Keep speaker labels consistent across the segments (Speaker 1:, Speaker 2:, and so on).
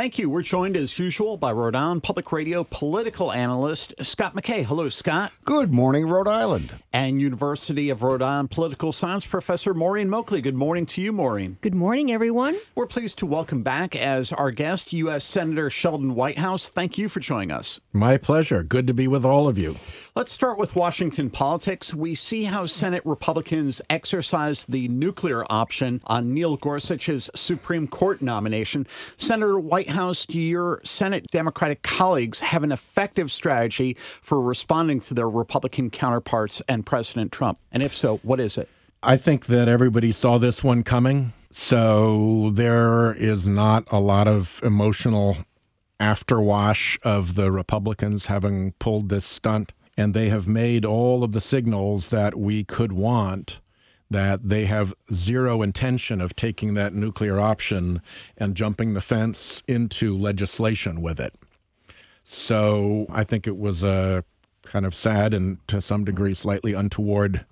Speaker 1: Thank you. We're joined as usual by Rhode Island Public Radio political analyst Scott McKay. Hello, Scott.
Speaker 2: Good morning, Rhode Island.
Speaker 1: And University of Rhode Island political science professor Maureen Moakley. Good morning to you, Maureen.
Speaker 3: Good morning, everyone.
Speaker 1: We're pleased to welcome back as our guest U.S. Senator Sheldon Whitehouse. Thank you for joining us.
Speaker 4: My pleasure. Good to be with all of you.
Speaker 1: Let's start with Washington politics. We see how Senate Republicans exercised the nuclear option on Neil Gorsuch's Supreme Court nomination. Senator Whitehouse, do your Senate Democratic colleagues have an effective strategy for responding to their Republican counterparts and President Trump? And if so, what is it?
Speaker 4: I think that everybody saw this one coming, so there is not a lot of emotional afterwash of the Republicans having pulled this stunt. And they have made all of the signals that we could want, that they have zero intention of taking that nuclear option and jumping the fence into legislation with it. So I think it was a kind of sad and to some degree slightly untoward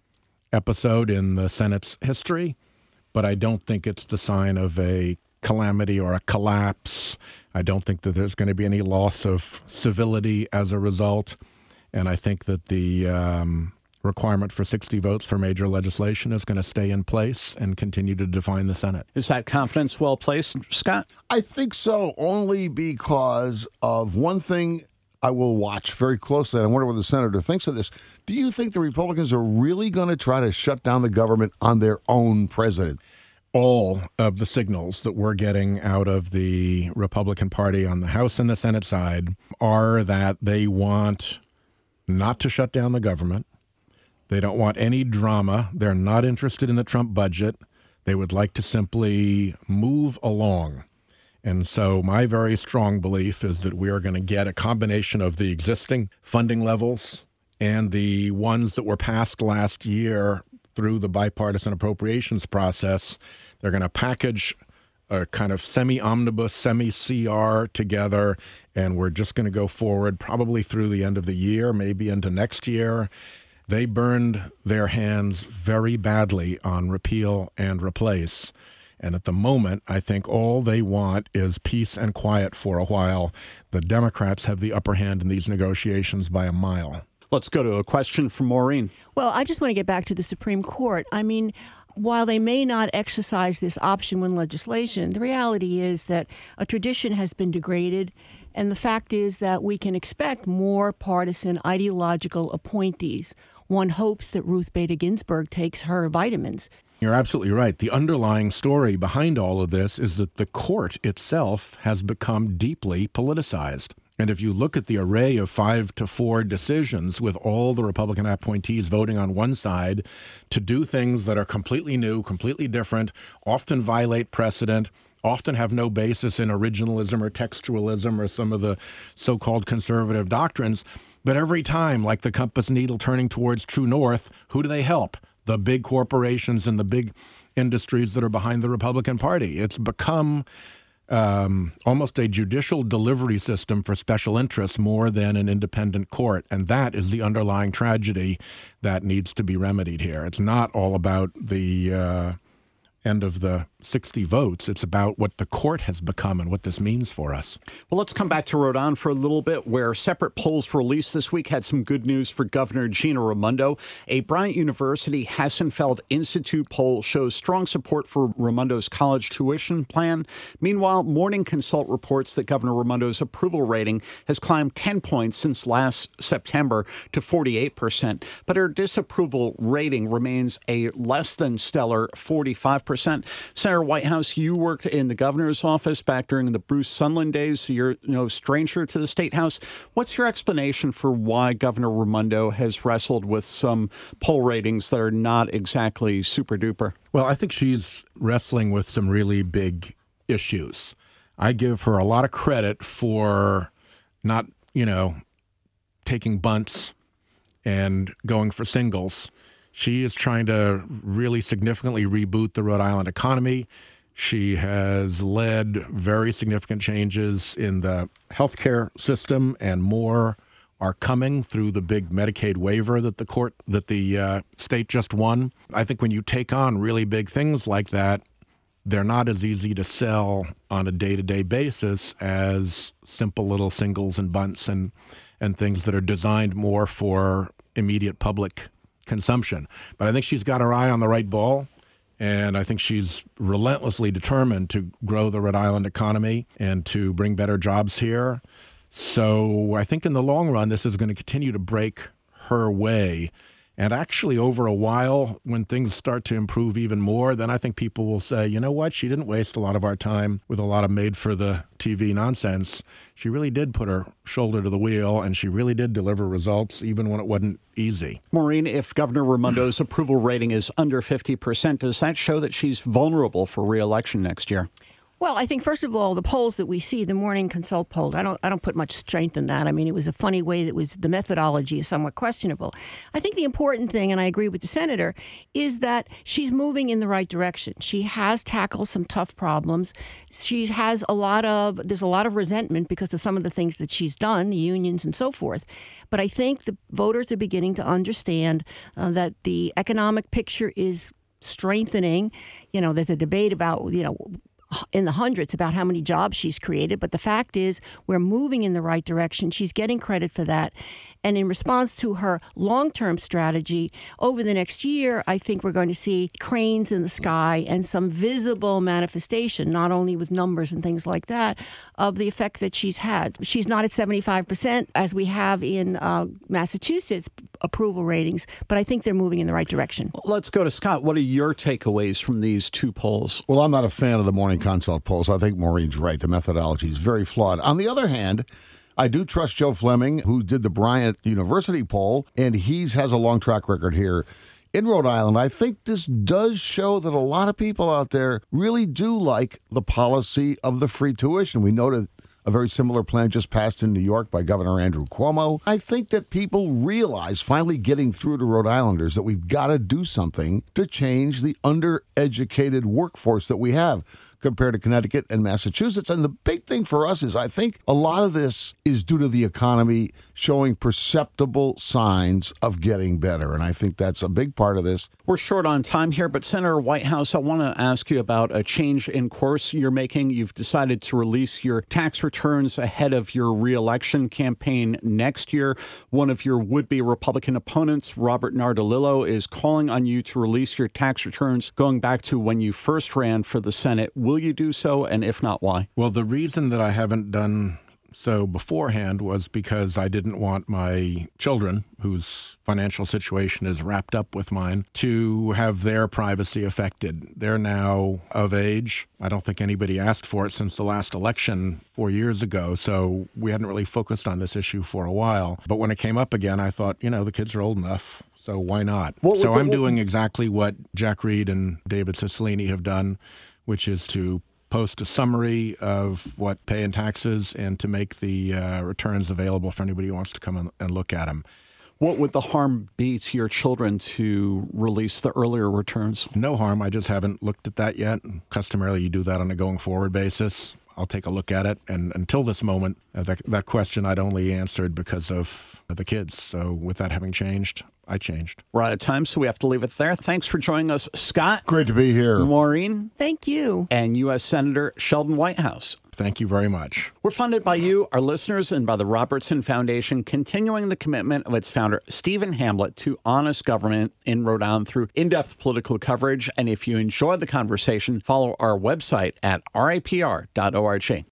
Speaker 4: episode in the Senate's history, but I don't think it's the sign of a calamity or a collapse. I don't think that there's going to be any loss of civility as a result. And I think that the requirement for 60 votes for major legislation is going to stay in place and continue to define the Senate.
Speaker 1: Is that confidence well placed, Scott?
Speaker 2: I think so, only because of one thing I will watch very closely. I wonder what the senator thinks of this. Do you think the Republicans are really going to try to shut down the government on their own president?
Speaker 4: All of the signals that we're getting out of the Republican Party on the House and the Senate side are that they want not to shut down the government. They don't want any drama. They're not interested in the Trump budget. They would like to simply move along. And so my very strong belief is that we are going to get a combination of the existing funding levels and the ones that were passed last year through the bipartisan appropriations process. They're going to package a kind of semi-omnibus, semi-CR together, and we're just going to go forward probably through the end of the year, maybe into next year. They burned their hands very badly on repeal and replace. And at the moment, I think all they want is peace and quiet for a while. The Democrats have the upper hand in these negotiations by a mile.
Speaker 1: Let's go to a question from Maureen.
Speaker 3: Well, I just want to get back to the Supreme Court. I mean, while they may not exercise this option when legislation, the reality is that a tradition has been degraded. And the fact is that we can expect more partisan ideological appointees. One hopes that Ruth Bader Ginsburg takes her vitamins.
Speaker 4: You're absolutely right. The underlying story behind all of this is that the court itself has become deeply politicized. And if you look at the array of 5-4 decisions with all the Republican appointees voting on one side to do things that are completely new, completely different, often violate precedent, often have no basis in originalism or textualism or some of the so-called conservative doctrines, but every time, like the compass needle turning towards true north, who do they help? The big corporations and the big industries that are behind the Republican Party. It's become almost a judicial delivery system for special interests more than an independent court. And that is the underlying tragedy that needs to be remedied here. It's not all about the end of the 60 votes. It's about what the court has become and what this means for us.
Speaker 1: Well, let's come back to Rhode Island for a little bit, where separate polls released this week had some good news for Governor Gina Raimondo. A Bryant University Hassenfeld Institute poll shows strong support for Raimondo's college tuition plan. Meanwhile, Morning Consult reports that Governor Raimondo's approval rating has climbed 10 points since last September to 48%, but her disapproval rating remains a less than stellar 45%. Senator Whitehouse, you worked in the governor's office back during the Bruce Sunland days, so you're no stranger to the State House. What's your explanation for why Governor Raimondo has wrestled with some poll ratings that are not exactly super duper?
Speaker 4: Well, I think she's wrestling with some really big issues. I give her a lot of credit for not, taking bunts and going for singles. She is trying to really significantly reboot the Rhode Island economy. She has led very significant changes in the healthcare system, and more are coming through the big Medicaid waiver that the state just won. I think when you take on really big things like that, they're not as easy to sell on a day-to-day basis as simple little singles and bunts and things that are designed more for immediate public consumption. But I think she's got her eye on the right ball, and I think she's relentlessly determined to grow the Rhode Island economy and to bring better jobs here. So I think in the long run, this is going to continue to break her way. And actually, over a while, when things start to improve even more, then I think people will say, you know what, she didn't waste a lot of our time with a lot of made-for-the-TV nonsense. She really did put her shoulder to the wheel, and she really did deliver results, even when it wasn't easy.
Speaker 1: Maureen, if Governor Raimondo's approval rating is under 50%, does that show that she's vulnerable for re-election next year?
Speaker 3: Well, I think, first of all, the polls that we see, the Morning Consult poll, I don't put much strength in that. I mean, it was a funny way that was the methodology is somewhat questionable. I think the important thing, and I agree with the senator, is that she's moving in the right direction. She has tackled some tough problems. She has there's a lot of resentment because of some of the things that she's done, the unions and so forth. But I think the voters are beginning to understand that the economic picture is strengthening. You know, there's a debate about, in the hundreds about how many jobs she's created. But the fact is we're moving in the right direction. She's getting credit for that. And in response to her long-term strategy, over the next year, I think we're going to see cranes in the sky and some visible manifestation, not only with numbers and things like that, of the effect that she's had. She's not at 75% as we have in Massachusetts approval ratings, but I think they're moving in the right direction.
Speaker 1: Let's go to Scott. What are your takeaways from these two polls?
Speaker 2: Well, I'm not a fan of the Morning Consult polls. I think Maureen's right. The methodology is very flawed. On the other hand, I do trust Joe Fleming, who did the Bryant University poll, and he has a long track record here in Rhode Island. I think this does show that a lot of people out there really do like the policy of the free tuition. We noted a very similar plan just passed in New York by Governor Andrew Cuomo. I think that people realize, finally getting through to Rhode Islanders, that we've got to do something to change the undereducated workforce that we have compared to Connecticut and Massachusetts. And the big thing for us is I think a lot of this is due to the economy showing perceptible signs of getting better. And I think that's a big part of this.
Speaker 1: We're short on time here, but Senator Whitehouse, I want to ask you about a change in course you're making. You've decided to release your tax returns ahead of your re-election campaign next year. One of your would-be Republican opponents, Robert Nardolillo, is calling on you to release your tax returns going back to when you first ran for the Senate. Will you do so? And if not, why?
Speaker 4: Well, the reason that I haven't done so beforehand was because I didn't want my children, whose financial situation is wrapped up with mine, to have their privacy affected. They're now of age. I don't think anybody asked for it since the last election 4 years ago, so we hadn't really focused on this issue for a while. But when it came up again, I thought, the kids are old enough, so why not? So I'm doing exactly what Jack Reed and David Cicilline have done, which is to post a summary of what pay and taxes and to make the returns available for anybody who wants to come and look at them.
Speaker 1: What would the harm be to your children to release the earlier returns?
Speaker 4: No harm. I just haven't looked at that yet. Customarily, you do that on a going forward basis. I'll take a look at it. And until this moment, that question I'd only answered because of the kids. So with that having changed, I changed.
Speaker 1: We're out of time, so we have to leave it there. Thanks for joining us, Scott.
Speaker 2: Great to be here.
Speaker 1: Maureen.
Speaker 3: Thank you.
Speaker 1: And U.S. Senator Sheldon Whitehouse.
Speaker 4: Thank you very much.
Speaker 1: We're funded by you, our listeners, and by the Robertson Foundation, continuing the commitment of its founder, Stephen Hamlet, to honest government in Rhode Island through in-depth political coverage. And if you enjoyed the conversation, follow our website at ripr.org.